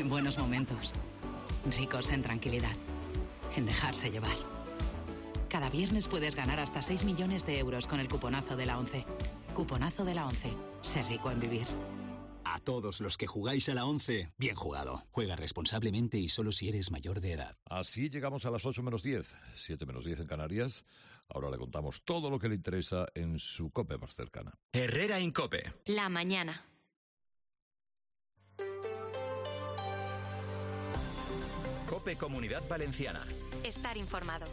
en buenos momentos, ricos en tranquilidad, en dejarse llevar. Cada viernes puedes ganar hasta 6 millones de euros con el cuponazo de la ONCE. Cuponazo de la ONCE. Sé rico en vivir. A todos los que jugáis a la 11, bien jugado. Juega responsablemente y solo si eres mayor de edad. Así llegamos a las 8 menos 10, 7 menos 10 en Canarias. Ahora le contamos todo lo que le interesa en su COPE más cercana. Herrera en COPE. La mañana. COPE Comunidad Valenciana. Estar informado.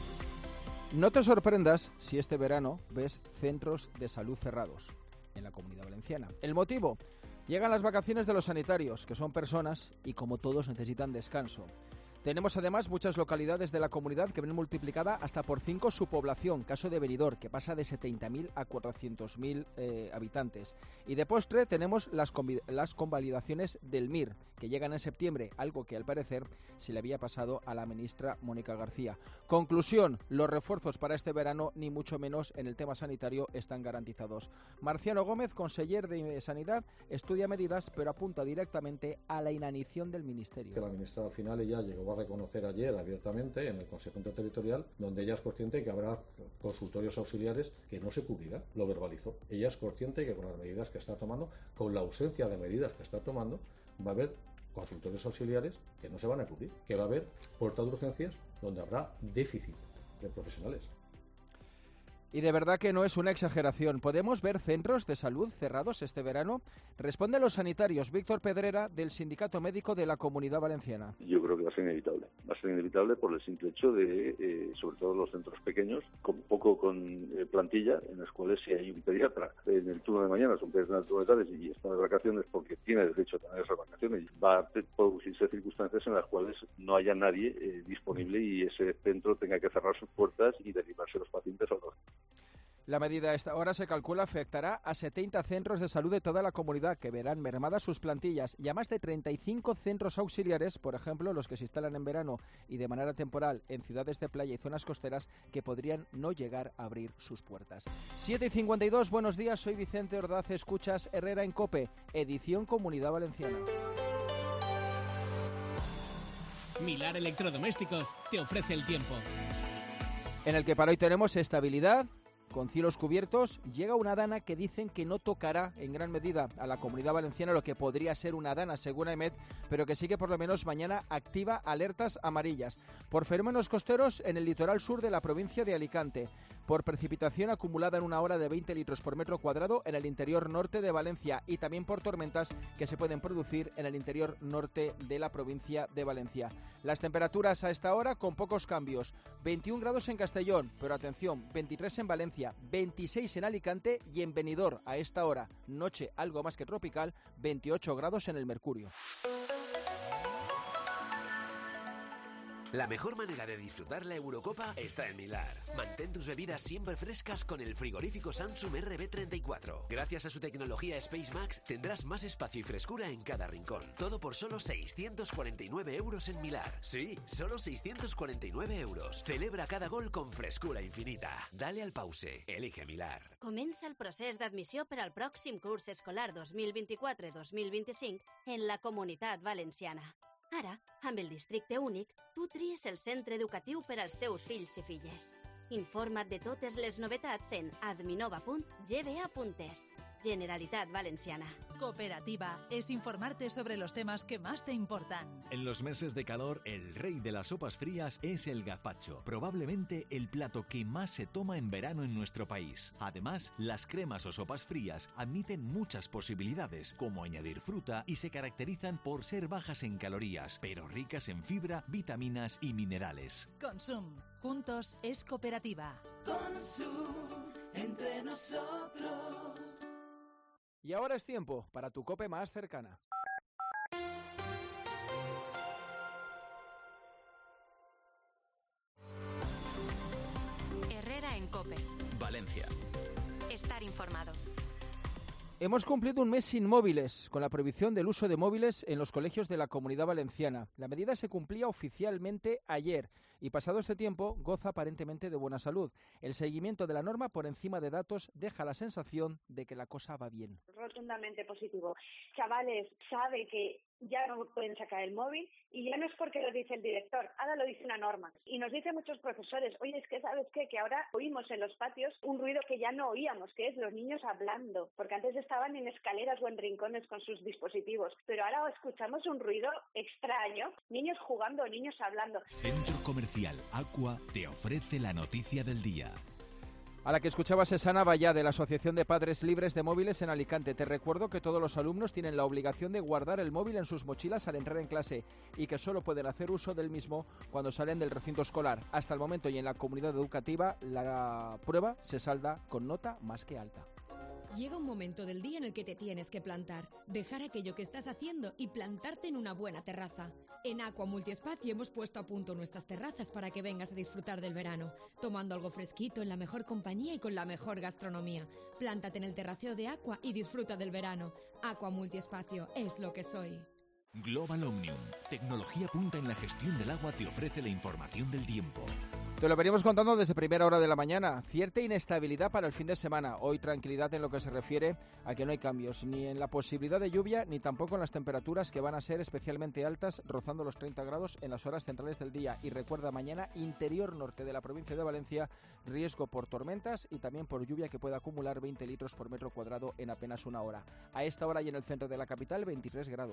No te sorprendas si este verano ves centros de salud cerrados en la Comunidad Valenciana. ¿El motivo? Llegan las vacaciones de los sanitarios, que son personas y como todos necesitan descanso. Tenemos además muchas localidades de la comunidad que ven multiplicada hasta por 5 su población, caso de Benidorm, que pasa de 70.000 a 400.000 habitantes. Y de postre tenemos las convalidaciones del MIR, que llegan en septiembre, algo que al parecer se le había pasado a la ministra Mónica García. Conclusión, los refuerzos para este verano, ni mucho menos en el tema sanitario, están garantizados. Marciano Gómez, conseller de Sanidad, estudia medidas, pero apunta directamente a la inanición del ministerio. La ministra al final ella llegó a reconocer ayer abiertamente en el Consejo Interterritorial, donde ella es consciente que habrá consultorios auxiliares que no se cubrirá, lo verbalizó. Ella es consciente que con las medidas que está tomando, con la ausencia de medidas que está tomando, va a haber consultorios auxiliares que no se van a cubrir, que va a haber puertas de urgencias donde habrá déficit de profesionales. Y de verdad que no es una exageración. ¿Podemos ver centros de salud cerrados este verano? Responde a los sanitarios Víctor Pedrera, del Sindicato Médico de la Comunidad Valenciana. Yo creo que va a ser inevitable. Va a ser inevitable por el simple hecho de, sobre todo los centros pequeños, con plantilla, en los cuales si hay un pediatra en el turno de mañana, son pediatras de tardes y está de vacaciones porque tiene derecho a tener esas vacaciones, va a producirse circunstancias en las cuales no haya nadie disponible y ese centro tenga que cerrar sus puertas y derivarse los pacientes a otros. La medida a esta hora se calcula afectará a 70 centros de salud de toda la comunidad que verán mermadas sus plantillas y a más de 35 centros auxiliares, por ejemplo, los que se instalan en verano y de manera temporal en ciudades de playa y zonas costeras que podrían no llegar a abrir sus puertas. 7:52, buenos días, soy Vicente Ordaz, escuchas Herrera en COPE, edición Comunidad Valenciana. Milar Electrodomésticos te ofrece el tiempo. En el que para hoy tenemos estabilidad. Con cielos cubiertos, llega una dana que dicen que no tocará en gran medida a la Comunidad Valenciana, lo que podría ser una dana según AEMET, pero que sí que por lo menos mañana activa alertas amarillas. Por fenómenos costeros en el litoral sur de la provincia de Alicante. Por precipitación acumulada en una hora de 20 litros por metro cuadrado en el interior norte de Valencia y también por tormentas que se pueden producir en el interior norte de la provincia de Valencia. Las temperaturas a esta hora con pocos cambios. 21 grados en Castellón, pero atención, 23 en Valencia, 26 en Alicante y en Benidorm a esta hora, noche algo más que tropical, 28 grados en el Mercurio. La mejor manera de disfrutar la Eurocopa está en Milar. Mantén tus bebidas siempre frescas con el frigorífico Samsung RB34. Gracias a su tecnología Space Max tendrás más espacio y frescura en cada rincón. Todo por solo 649 euros en Milar. Sí, solo 649 euros. Celebra cada gol con frescura infinita. Dale al pause. Elige Milar. Comença el procés d'admissió per al pròxim curs escolar 2024-2025 en la Comunitat Valenciana. Ara, amb el districte únic, tu tries el centre educatiu per als teus fills i filles. Informa't de totes les novetats en adminova.gba.es. Generalitat Valenciana. Cooperativa es informarte sobre los temas que más te importan. En los meses de calor, el rey de las sopas frías es el gazpacho, probablemente el plato que más se toma en verano en nuestro país. Además, las cremas o sopas frías admiten muchas posibilidades, como añadir fruta, y se caracterizan por ser bajas en calorías, pero ricas en fibra, vitaminas y minerales. Consum. Juntos es cooperativa. Consum, entre nosotros. Y ahora es tiempo para tu COPE más cercana. Herrera en COPE. Valencia. Estar informado. Hemos cumplido un mes sin móviles, con la prohibición del uso de móviles en los colegios de la Comunidad Valenciana. La medida se cumplía oficialmente ayer y pasado este tiempo goza aparentemente de buena salud. El seguimiento de la norma por encima de datos deja la sensación de que la cosa va bien. Rotundamente positivo. Chavales, sabe que ya no pueden sacar el móvil, y ya no es porque lo dice el director, ahora lo dice una norma. Y nos dicen muchos profesores, oye, es que ¿sabes qué? Que ahora oímos en los patios un ruido que ya no oíamos, que es los niños hablando, porque antes estaban en escaleras o en rincones con sus dispositivos, pero ahora escuchamos un ruido extraño, niños jugando, niños hablando. Centro Comercial Aqua te ofrece la noticia del día. A la que escuchabas es Ana Vallá, de la Asociación de Padres Libres de Móviles en Alicante. Te recuerdo que todos los alumnos tienen la obligación de guardar el móvil en sus mochilas al entrar en clase y que solo pueden hacer uso del mismo cuando salen del recinto escolar. Hasta el momento y en la comunidad educativa la prueba se salda con nota más que alta. Llega un momento del día en el que te tienes que plantar, dejar aquello que estás haciendo y plantarte en una buena terraza. En Aqua Multiespacio hemos puesto a punto nuestras terrazas para que vengas a disfrutar del verano, tomando algo fresquito en la mejor compañía y con la mejor gastronomía. Plántate en el terraceo de Aqua y disfruta del verano. Aqua Multiespacio es lo que soy. Global Omnium, tecnología punta en la gestión del agua, te ofrece la información del tiempo. Te lo veníamos contando desde primera hora de la mañana. Cierta inestabilidad para el fin de semana. Hoy tranquilidad en lo que se refiere a que no hay cambios ni en la posibilidad de lluvia ni tampoco en las temperaturas, que van a ser especialmente altas, rozando los 30 grados en las horas centrales del día. Y recuerda, mañana interior norte de la provincia de Valencia, riesgo por tormentas y también por lluvia que puede acumular 20 litros por metro cuadrado en apenas una hora. A esta hora y en el centro de la capital, 23 grados.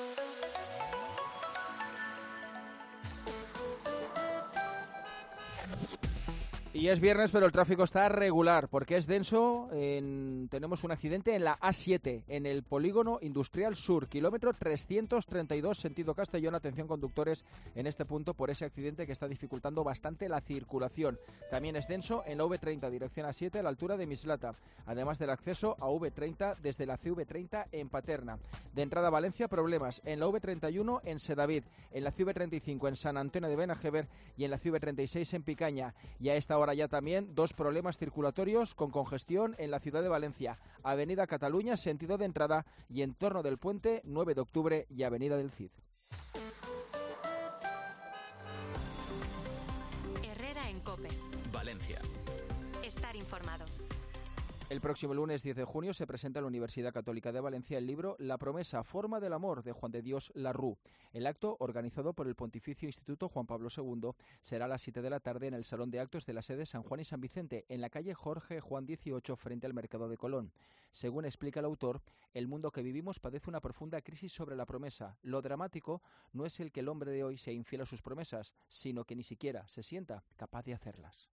Y es viernes, pero el tráfico está regular porque es denso. Tenemos un accidente en la A7, en el Polígono Industrial Sur, kilómetro 332, sentido Castellón. Atención conductores en este punto por ese accidente que está dificultando bastante la circulación. También es denso en la V30, dirección A7, a la altura de Mislata, además del acceso a V30 desde la CV30 en Paterna. De entrada a Valencia, problemas en la V31 en Sedavid, en la CV35 en San Antonio de Benajever y en la CV36 en Picaña. Y a esta hora ya también dos problemas circulatorios con congestión en la ciudad de Valencia. Avenida Cataluña, sentido de entrada, y en torno del puente 9 de octubre y Avenida del Cid. Herrera en COPE. Valencia. Estar informado. El próximo lunes 10 de junio se presenta en la Universidad Católica de Valencia el libro La promesa, forma del amor, de Juan de Dios Larrú. El acto, organizado por el Pontificio Instituto Juan Pablo II, será a las 7 de la tarde en el Salón de Actos de la sede San Juan y San Vicente, en la calle Jorge Juan 18, frente al Mercado de Colón. Según explica el autor, el mundo que vivimos padece una profunda crisis sobre la promesa. Lo dramático no es el que el hombre de hoy sea infiel a sus promesas, sino que ni siquiera se sienta capaz de hacerlas.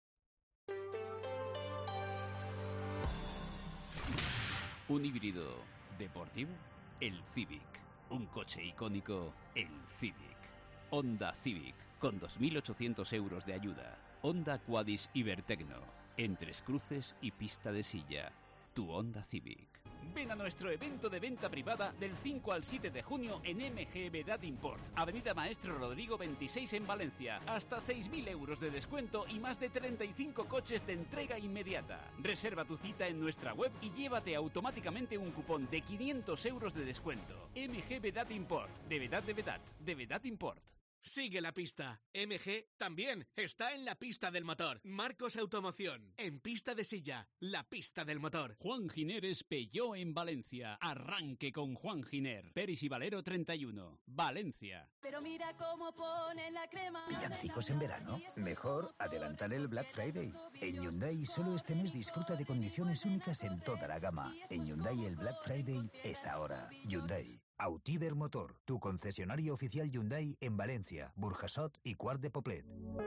Un híbrido deportivo, el Civic. Un coche icónico, el Civic. Honda Civic, con 2.800 euros de ayuda. Honda Quadis Ibertecno, en Tres Cruces y pista de silla. Tu Honda Civic. Ven a nuestro evento de venta privada del 5 al 7 de junio en MG Vedad Import, Avenida Maestro Rodrigo 26 en Valencia. Hasta 6.000 euros de descuento y más de 35 coches de entrega inmediata. Reserva tu cita en nuestra web y llévate automáticamente un cupón de 500 euros de descuento. MG Vedad Import, de Vedad Import. Sigue la pista. MG también está en la pista del motor. Marcos Automoción, en pista de silla, la pista del motor. Juan Gineres Peugeot en Valencia. Arranque con Juan Giner. Peris y Valero 31, Valencia. Pero mira cómo pone la crema. ¿Villancicos en verano? Mejor adelantar el Black Friday. En Hyundai solo este mes disfruta de condiciones únicas en toda la gama. En Hyundai el Black Friday es ahora. Hyundai. Autiver Motor, tu concesionario oficial Hyundai en Valencia, Burjasot y Quart de Poblet.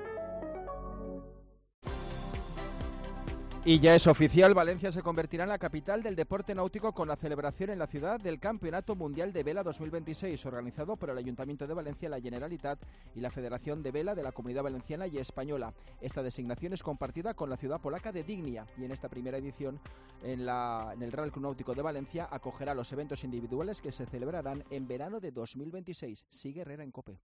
Y ya es oficial, Valencia se convertirá en la capital del deporte náutico con la celebración en la ciudad del Campeonato Mundial de Vela 2026, organizado por el Ayuntamiento de Valencia, la Generalitat y la Federación de Vela de la Comunidad Valenciana y Española. Esta designación es compartida con la ciudad polaca de Dignia y en esta primera edición en el Real Club Náutico de Valencia acogerá los eventos individuales que se celebrarán en verano de 2026. Sigue Herrera en COPE.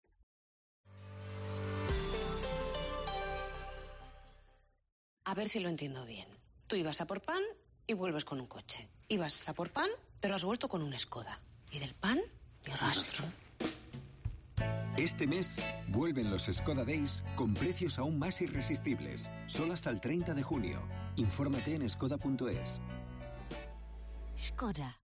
A ver si lo entiendo bien. Tú ibas a por pan y vuelves con un coche. Ibas a por pan, pero has vuelto con un Skoda. Y del pan, ni rastro. Este mes vuelven los Skoda Days con precios aún más irresistibles. Solo hasta el 30 de junio. Infórmate en skoda.es. Skoda.